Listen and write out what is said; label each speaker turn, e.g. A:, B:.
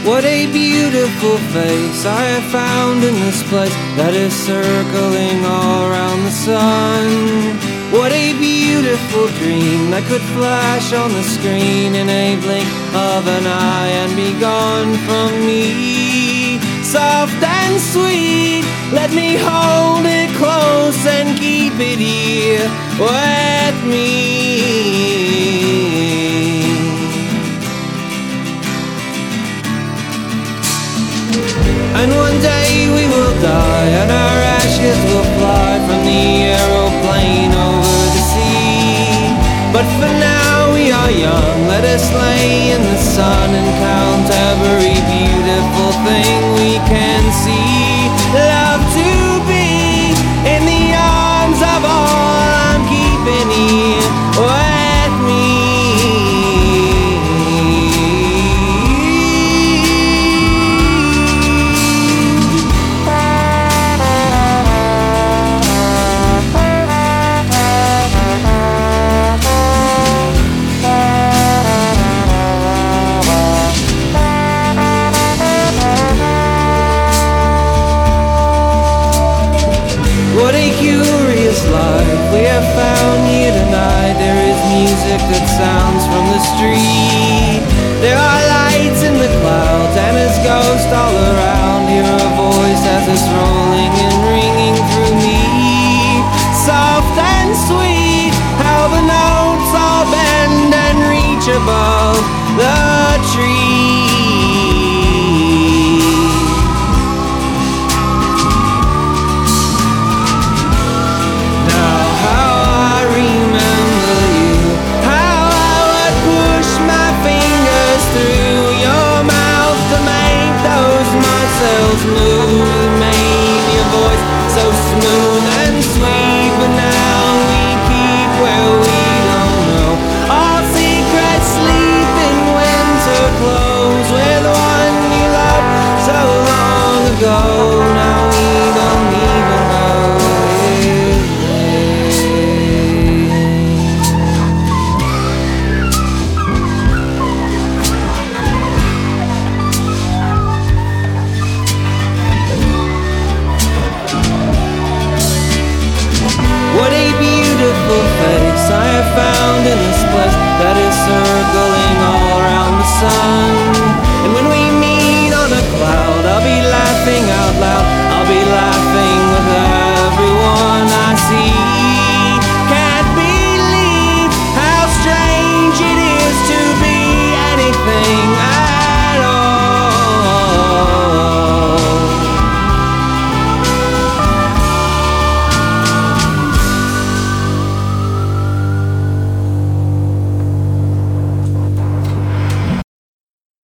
A: What a beautiful face I have found in this place that is circling all around the sun. What a beautiful dream that could flash on the screen in a blink of an eye and be gone from me. Soft and sweet, let me hold it close and keep it here with me. And one day we will die, and our ashes will fly from the aeroplane over the sea. But for now we are young, let us lay in the sun and count every beautiful thing we can see. Love to be in the arms of all I'm keeping here with me. What a curious life we have found here tonight. There is music that sounds from the street. There are lights in the clouds and there's ghosts all around. Hear a voice as it's rolling in